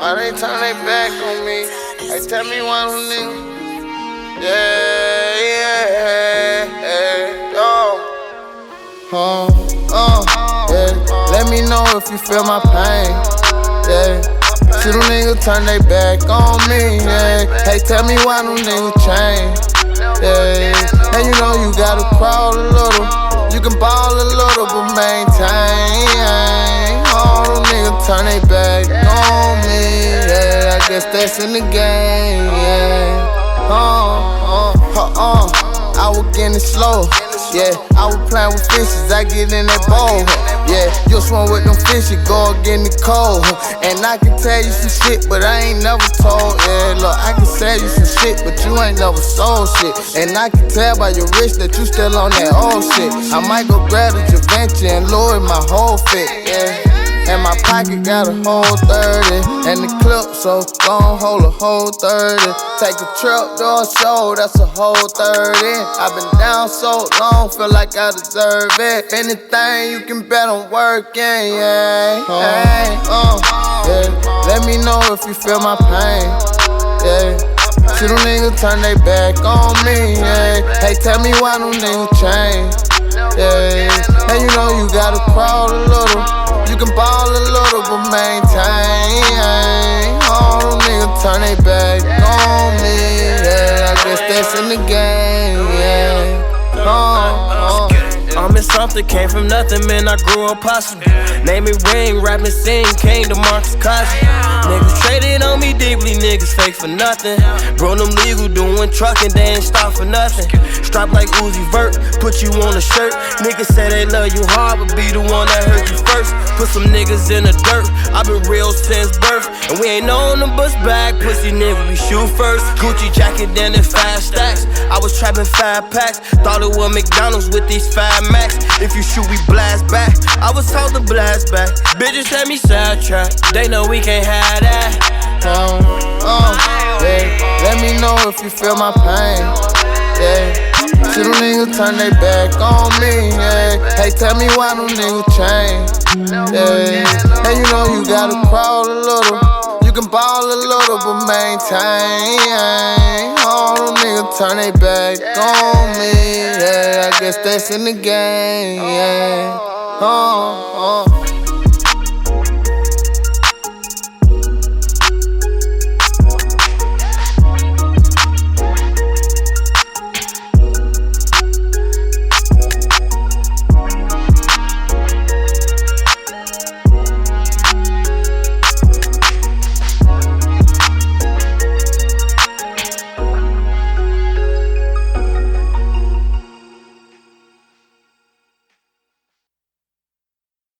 Why they turn their back on me? Hey, tell me why them niggas. Yeah, yeah. Let me know if you feel my pain. Yeah. See them niggas turn their back on me. Yeah. Hey, tell me why them niggas change. Yeah. And you know you gotta crawl a little. You can ball a little, but maintain. All them niggas turn their back on me. Yeah, I guess that's in the game. Yeah. I was getting slow. Yeah, I was playing with fishes, I get in that bowl. Yeah, you swim with them fishes, go again the cold. And I can tell you some shit, but I ain't never told. Yeah, look, I can tell you some shit, but you ain't never sold shit. And I can tell by your wrist that you still on that old shit. I might go grab a Javenture and lower my whole fit. Yeah. And my pocket got a whole 30. And the clip so gon' hold a whole 30. Take a trip to a show, that's a whole 30. I've been down so long, feel like I deserve it. Anything you can bet I'm working, yeah. Let me know if you feel my pain, yeah. See them niggas turn their back on me, yeah. Hey, tell me why them niggas change, yeah. And you know you gotta crawl a little. You can ball a little, but maintain. All them niggas turn their back on me. Yeah, I guess that's in the game. Yeah. I'm in something, came from nothing, man. I grew up possible. Name it ring, rapping, sing, came to Marcus Cosby. Niggas traded on me deeply, niggas fake for nothing. Bro, them legal doing trucking, they ain't stop for nothing. Strap like Uzi Vert, put you on a shirt. Niggas say they love you hard, but be the one that hurt you first. Put some niggas in the dirt, I been real since birth. And we ain't on the bus back, pussy nigga, we shoot first. Gucci jacket, then in 5 stacks. I was trapping 5 packs, thought it was McDonald's with these 5 max. If you shoot, we blast back. I was told to blast back. Bitches had me sidetracked. They know we can't have that. Yeah. Let me know if you feel my pain. Yeah. See them niggas turn their back on me. Yeah. Hey, tell me why them niggas change. Yeah. And you know you gotta crawl a little. You can ball a little, but maintain. All them niggas turn their back on me. Yeah, I guess that's in the game. Yeah.